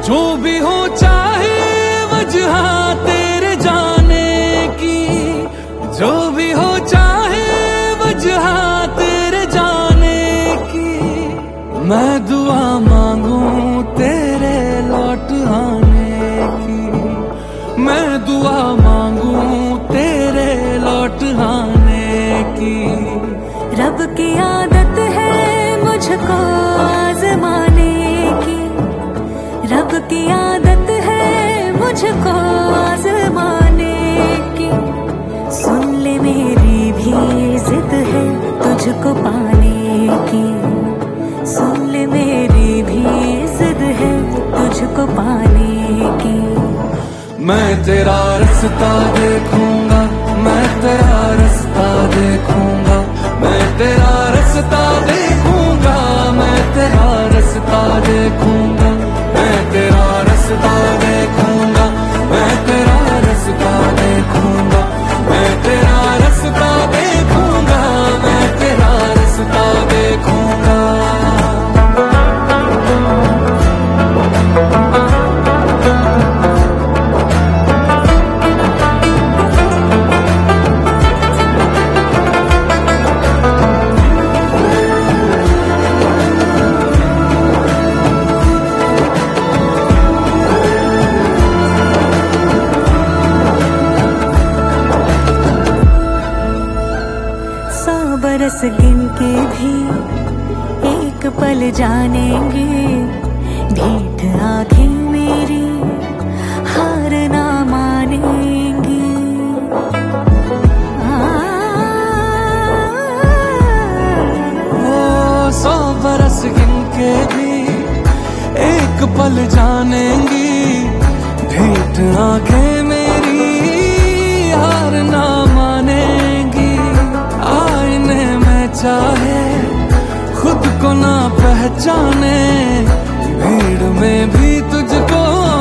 जो भी हो चाहे वजह तेरे जाने की, जो भी हो चाहे वजह तेरे जाने की, मैं दुआ मांगूं तेरे लौट आने की, मैं दुआ मांगूं तेरे लौट आने की। रब की आदत है मुझको आजमाने की, रब की आदत है मुझको आजमाने की। सुन ले मेरी भी जिद है तुझको पाने की, सुन ले मेरी भी जिद है तुझको पाने की। मैं तेरा रास्ता देखूंगा, मैं तेरा रास्ता देखूंगा, मैं तेरा रास्ता देखूंगा, मैं तेरा रास्ता देखूंगा, मैं तेरा रास्ता देखूंगा, मैं तेरा रास्ता देखूंगा, मैं तेरा रास्ता देखूंगा, मैं तेरा रास्ता देखूंगा। बरस गिन के भी एक पल जानेंगे, ढीठ आंखें मेरी हार ना मानेंगी। 100 बरस गिन के भी एक पल जानेंगी, ढीठ आंखें मेरी हार ना मानेंगी। आईने में चाहे खुद को ना पहचाने, भीड़ में भी तुझको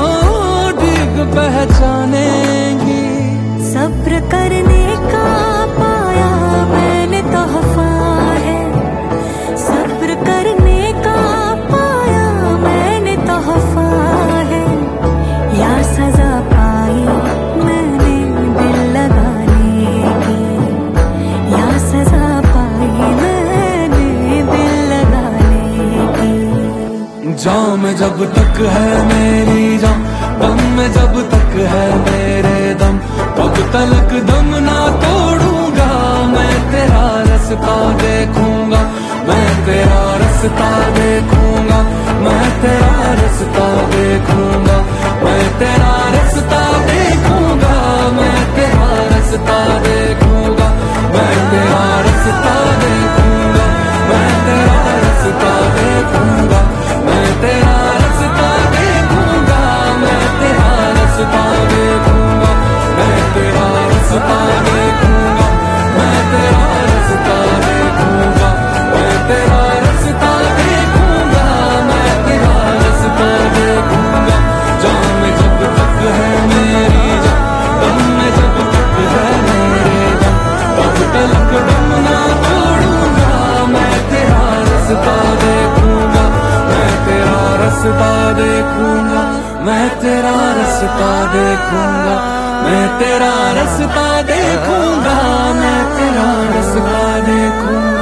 ठीक पहचानेंगी। सब्र करने का पाया मैंने तोहफा है, सब्र करने का पाया मैंने तोहफा है। या सजा पाई मैंने दिल लगाने की, या सजा पाई मैंने दिल लगाने की। जान में जब तक है मेरी जान, दम में जब तक है मेरे दम, तब तलक दम ना तोड़ूंगा। मैं तेरा रास्ता देखूंगा, मैं तेरा रास्ता देखूंगा, मैं तेरा रास्ता देखूंगा, मैं तेरा रास्ता देखूंगा, मैं तेरा रास्ता देखूंगा, मैं तेरा रास्ता देखूंगा, मैं तेरा रास्ता देखूंगा, मैं तेरा रास्ता देखूंगा, मैं तेरा रास्ता देखूंगा, मैं तेरा रास्ता देखूंगा, मैं तेरा रास्ता देखूंगा, मैं तेरा रास्ता देखूंगा, मैं तेरा रास्ता देखूंगा। जान में जब तक है मेरी जान, दम में जब तक है मेरे दम, तब तलक दम ना तोड़ूंगा। मैं तेरा रास्ता देखूंगा, मैं तेरा रास्ता देखूंगा, मैं तेरा रास्ता देखूंगा, मैं तेरा रास्ता देखूंगा, मैं तेरा रास्ता देखूंगा।